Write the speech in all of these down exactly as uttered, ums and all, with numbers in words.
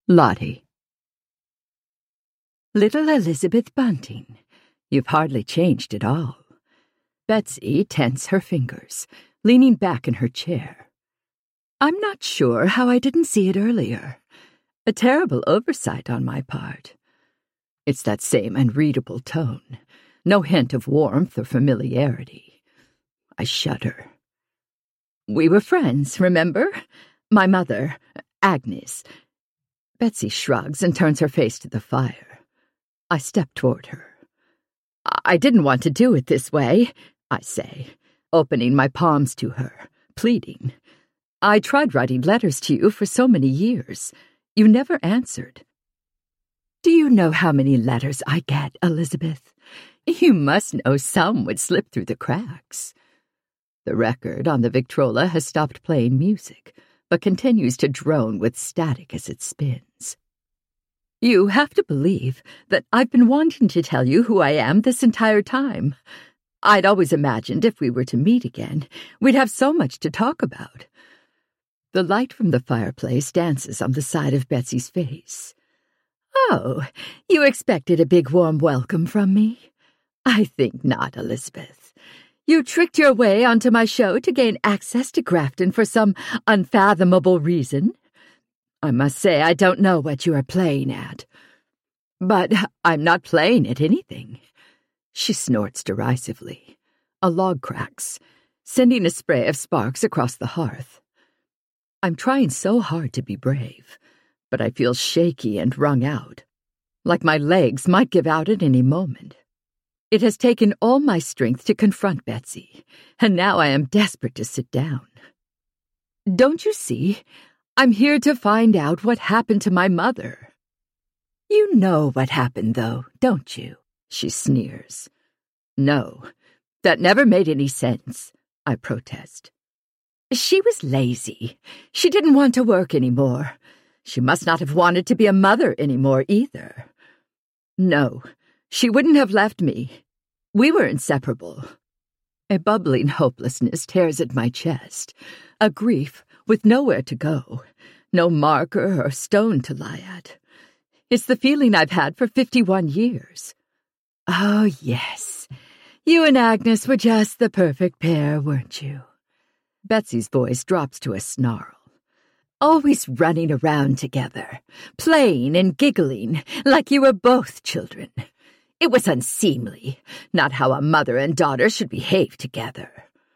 Lottie. Little Elizabeth Bunting, you've hardly changed at all. Betsy tensed her fingers, leaning back in her chair. I'm not sure how I didn't see it earlier. A terrible oversight on my part. It's that same unreadable tone. No hint of warmth or familiarity. I shudder. We were friends, remember? My mother, Agnes. Betsy shrugs and turns her face to the fire. I step toward her. I didn't want to do it this way, I say, opening my palms to her, pleading. I tried writing letters to you for so many years. You never answered. Do you know how many letters I get, Elizabeth? You must know some would slip through the cracks. The record on the Victrola has stopped playing music, but continues to drone with static as it spins. You have to believe that I've been wanting to tell you who I am this entire time. I'd always imagined if we were to meet again, we'd have so much to talk about. The light from the fireplace dances on the side of Betsy's face. Oh, you expected a big warm welcome from me? I think not, Elizabeth. You tricked your way onto my show to gain access to Grafton for some unfathomable reason. I must say I don't know what you are playing at. But I'm not playing at anything. She snorts derisively. A log cracks, sending a spray of sparks across the hearth. I'm trying so hard to be brave, but I feel shaky and wrung out, like my legs might give out at any moment. It has taken all my strength to confront Betsy, and now I am desperate to sit down. Don't you see? I'm here to find out what happened to my mother. You know what happened, though, don't you? She sneers. No, that never made any sense, I protest. She was lazy. She didn't want to work anymore. She must not have wanted to be a mother anymore either. No, she wouldn't have left me. We were inseparable. A bubbling hopelessness tears at my chest, a grief with nowhere to go, no marker or stone to lie at. It's the feeling I've had for fifty-one years. Oh, yes, you and Agnes were just the perfect pair, weren't you? Betsy's voice drops to a snarl. Always running around together, playing and giggling like you were both children. It was unseemly, not how a mother and daughter should behave together.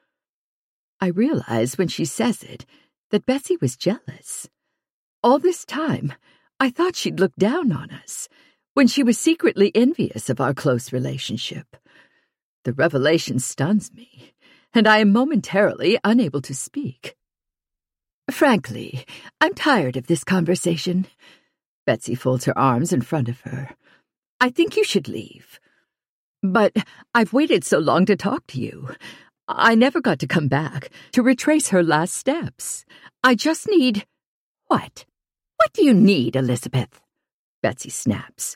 I realize when she says it that Betsy was jealous. All this time, I thought she'd look down on us, when she was secretly envious of our close relationship. The revelation stuns me, and I am momentarily unable to speak. Frankly, I'm tired of this conversation. Betsy folds her arms in front of her. I think you should leave. But I've waited so long to talk to you. I never got to come back to retrace her last steps. I just need... What? What do you need, Elizabeth? Betsy snaps.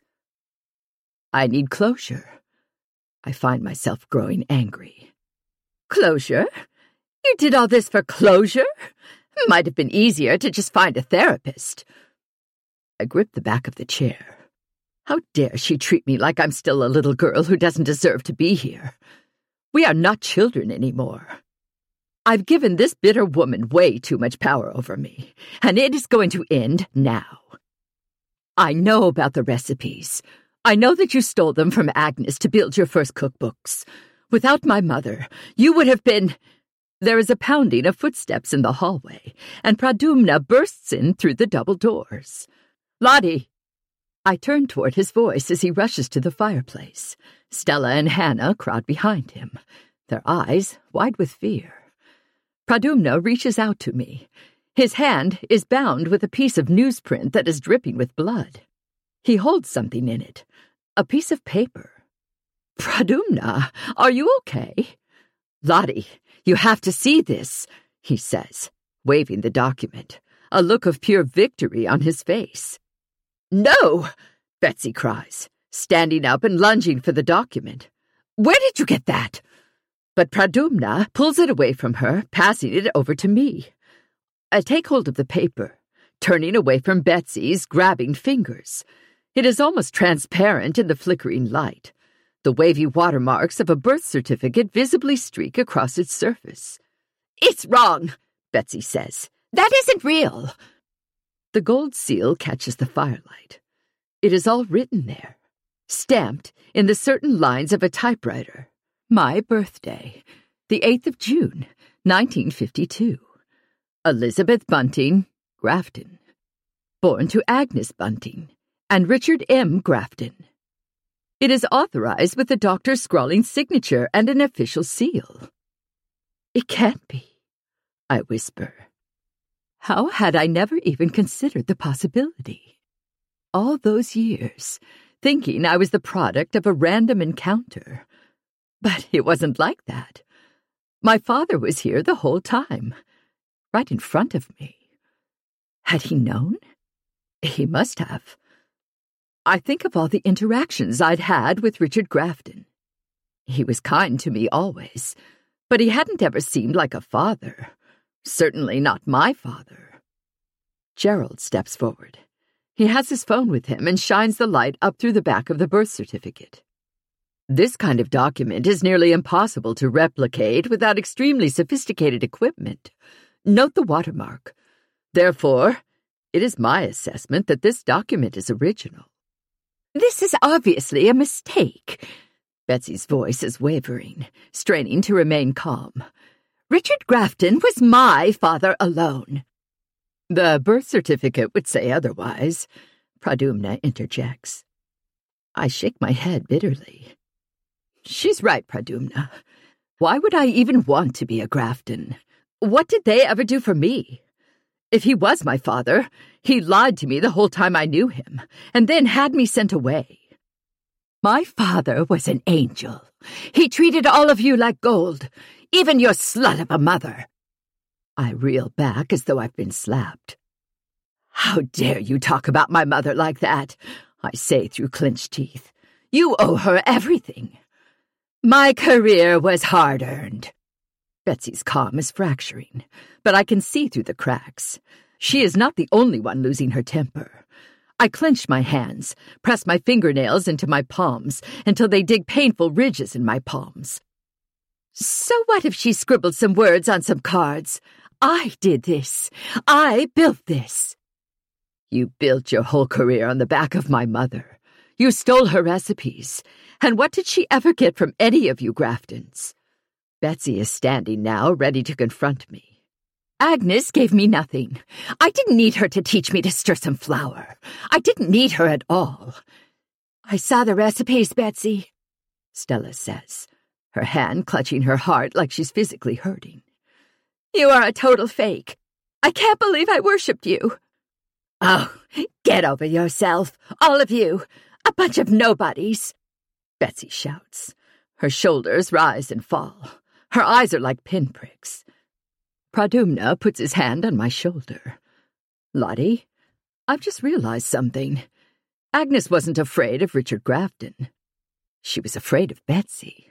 I need closure. I find myself growing angry. Closure? You did all this for closure? Might have been easier to just find a therapist. I grip the back of the chair. How dare she treat me like I'm still a little girl who doesn't deserve to be here? We are not children anymore. I've given this bitter woman way too much power over me, and it is going to end now. I know about the recipes. I know that you stole them from Agnes to build your first cookbooks. Without my mother, you would have been... There is a pounding of footsteps in the hallway, and Pradumna bursts in through the double doors. Lottie! I turn toward his voice as he rushes to the fireplace. Stella and Hannah crowd behind him, their eyes wide with fear. Pradumna reaches out to me. His hand is bound with a piece of newsprint that is dripping with blood. He holds something in it, a piece of paper. Pradumna, are you okay? Lottie, you have to see this, he says, waving the document, a look of pure victory on his face. No, Betsy cries, standing up and lunging for the document. Where did you get that? But Pradumna pulls it away from her, passing it over to me. I take hold of the paper, turning away from Betsy's grabbing fingers. It is almost transparent in the flickering light. The wavy watermarks of a birth certificate visibly streak across its surface. "It's wrong," Betsy says. "That isn't real." The gold seal catches the firelight. It is all written there, stamped in the certain lines of a typewriter. My birthday, the eighth of June, nineteen fifty-two. Elizabeth Bunting, Grafton. Born to Agnes Bunting and Richard M. Grafton. It is authorized with the doctor's scrawling signature and an official seal. It can't be, I whisper. How had I never even considered the possibility? All those years, thinking I was the product of a random encounter. But it wasn't like that. My father was here the whole time, right in front of me. Had he known? He must have. I think of all the interactions I'd had with Richard Grafton. He was kind to me always, but he hadn't ever seemed like a father. Certainly not my father. Gerald steps forward. He has his phone with him and shines the light up through the back of the birth certificate. This kind of document is nearly impossible to replicate without extremely sophisticated equipment. Note the watermark. Therefore, it is my assessment that this document is original. This is obviously a mistake. Betsy's voice is wavering, straining to remain calm. Richard Grafton was my father alone. The birth certificate would say otherwise, Pradyumna interjects. I shake my head bitterly. She's right, Pradyumna. Why would I even want to be a Grafton? What did they ever do for me? If he was my father, he lied to me the whole time I knew him, and then had me sent away. My father was an angel. He treated all of you like gold, even your slut of a mother. I reel back as though I've been slapped. How dare you talk about my mother like that? I say through clenched teeth. You owe her everything. My career was hard-earned. Betsy's calm is fracturing, but I can see through the cracks. She is not the only one losing her temper. I clench my hands, press my fingernails into my palms until they dig painful ridges in my palms. So what if she scribbled some words on some cards? I did this. I built this. You built your whole career on the back of my mother. You stole her recipes. And what did she ever get from any of you Graftons? Betsy is standing now, ready to confront me. Agnes gave me nothing. I didn't need her to teach me to stir some flour. I didn't need her at all. I saw the recipes, Betsy, Stella says, her hand clutching her heart like she's physically hurting. You are a total fake. I can't believe I worshipped you. Oh, get over yourself, all of you. A bunch of nobodies. Betsy shouts. Her shoulders rise and fall. Her eyes are like pinpricks. Pradyumna puts his hand on my shoulder. Lottie, I've just realized something. Agnes wasn't afraid of Richard Grafton. She was afraid of Betsy.